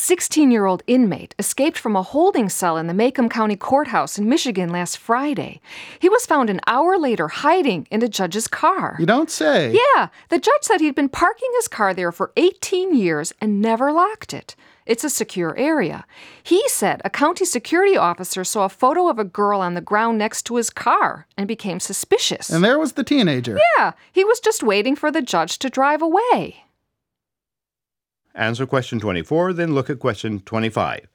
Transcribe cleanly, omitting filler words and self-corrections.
16-year-old inmate escaped from a holding cell in the Macomb County Courthouse in Michigan last Friday. He was found an hour later hiding in a judge's car. You don't say. Yeah, the judge said he'd been parking his car there for 18 years and never locked it. It's a secure area. He said a county security officer saw a photo of a girl on the ground next to his car and became suspicious. And there was the teenager. Yeah, he was just waiting for the judge to drive away. Answer question 24, then look at question 25.